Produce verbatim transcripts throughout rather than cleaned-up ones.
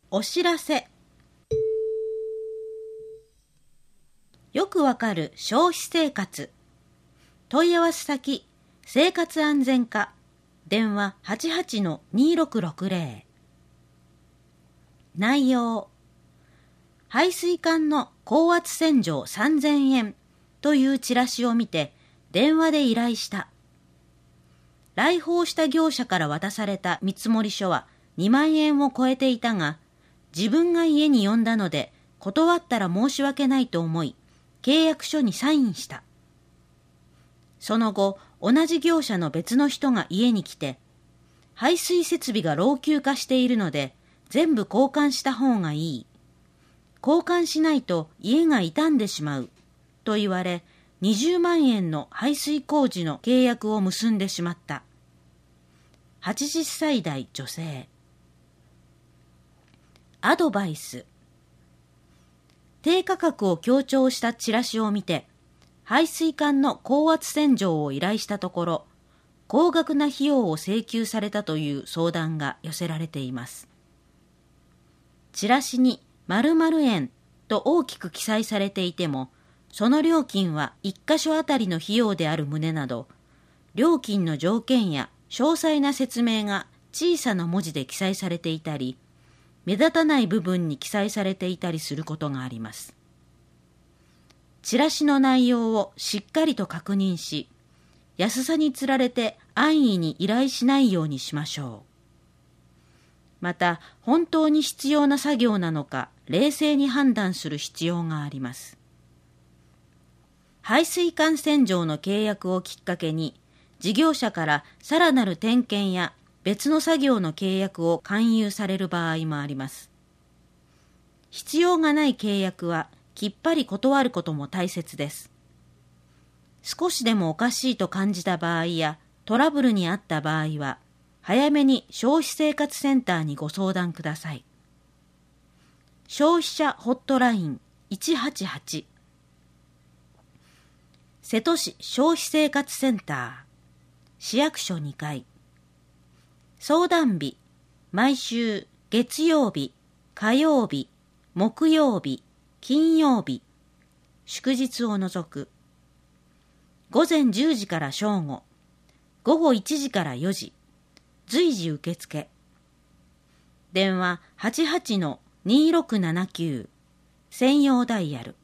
お知らせ。よくわかる消費生活。問い合わせ先、生活安全課、電話 はちはちのにろくろくぜろ。内容。排水管の高圧洗浄さんぜんえんというチラシを見て電話で依頼した。来訪した業者から渡された見積書はにまんえんを超えていたが、自分が家に呼んだので断ったら申し訳ないと思い、契約書にサインした。その後、同じ業者の別の人が家に来て、排水設備が老朽化しているので全部交換した方がいい。交換しないと家が傷んでしまうと言われ、にじゅうまんえんの排水工事の契約を結んでしまった。はちじゅっさい代女性。アドバイス。低価格を強調したチラシを見て、排水管の高圧洗浄を依頼したところ、高額な費用を請求されたという相談が寄せられています。チラシに〇〇円と大きく記載されていても、その料金はいっかしょあたりの費用である旨など、料金の条件や詳細な説明が小さな文字で記載されていたり、目立たない部分に記載されていたりすることがあります。チラシの内容をしっかりと確認し、安さにつられて安易に依頼しないようにしましょう。また、本当に必要な作業なのか、冷静に判断する必要があります。排水管洗浄の契約をきっかけに、事業者からさらなる点検や別の作業の契約を勧誘される場合もあります。必要がない契約はきっぱり断ることも大切です。少しでもおかしいと感じた場合やトラブルにあった場合は、早めに消費生活センターにご相談ください。消費者ホットラインいちはちはち。瀬戸市消費生活センター、市役所にかい。相談日、毎週月曜日、火曜日、木曜日、金曜日、祝日を除く。ごぜんじゅうじから正午、ごごいちじからよじ、随時受付。電話 はちはちのにろくななきゅう、専用ダイヤル。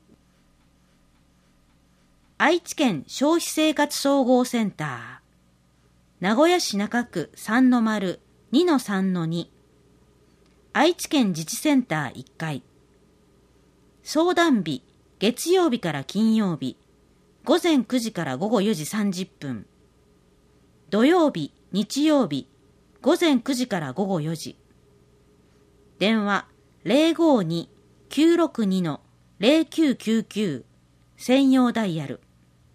愛知県消費生活総合センター、名古屋市中区 さんの丸 にのさんのに、愛知県自治センターいっかい。相談日、月曜日から金曜日、ごぜんくじからごごよじさんじゅっぷん。土曜日、日曜日、ごぜんくじからごごよじ。電話 ゼロごに きゅうろくに ゼロきゅうきゅうきゅう、専用ダイヤル。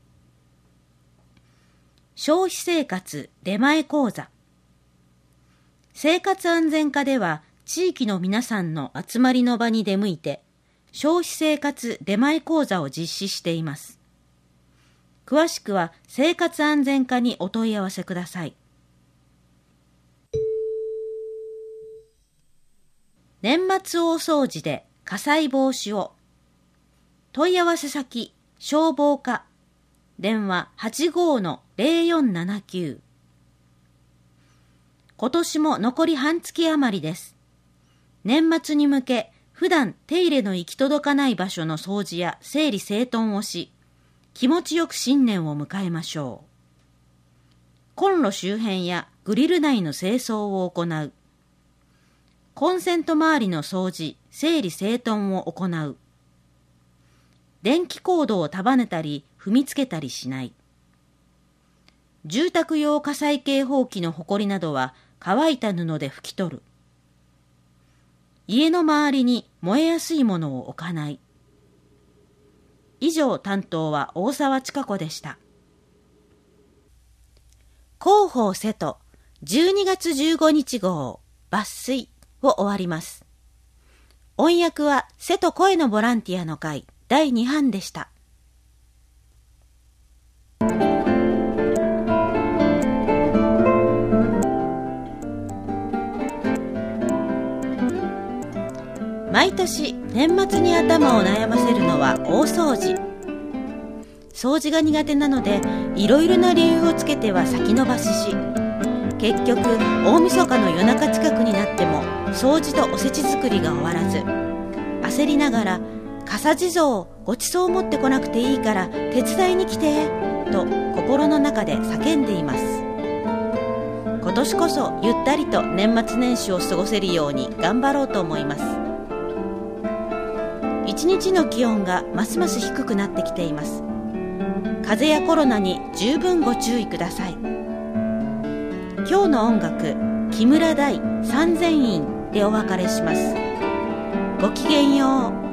消費生活出前講座。生活安全課では地域の皆さんの集まりの場に出向いて消費生活出前講座を実施しています。詳しくは生活安全課にお問い合わせください。年末大掃除で火災防止を。問い合わせ先、消防課。電話 はちごのゼロよんななきゅう。今年も残り半月余りです。年末に向け、普段手入れの行き届かない場所の掃除や整理整頓をし、気持ちよく新年を迎えましょう。コンロ周辺やグリル内の清掃を行う。コンセント周りの掃除、整理整頓を行う。電気コードを束ねたり踏みつけたりしない。住宅用火災警報器のほこりなどは乾いた布で拭き取る。家の周りに燃えやすいものを置かない。以上、担当は大沢千佳子でした。広報瀬戸じゅうにがつじゅうごにち号抜粋を終わります。音訳は瀬戸声のボランティアの会だいにばんでした。 毎年年末に頭を悩ませるのは大掃除。掃除が苦手なのでいろいろな理由をつけては先延ばしし、結局大晦日の夜中近くになっても掃除とおせち作りが終わらず、焦りながら笠地蔵ごちそう持ってこなくていいから手伝いに来てと心の中で叫んでいます。今年こそゆったりと年末年始を過ごせるように頑張ろうと思います。一日の気温がますます低くなってきています。風邪やコロナに十分ご注意ください。今日の音楽、木村大三千院でお別れします。ごきげんよう。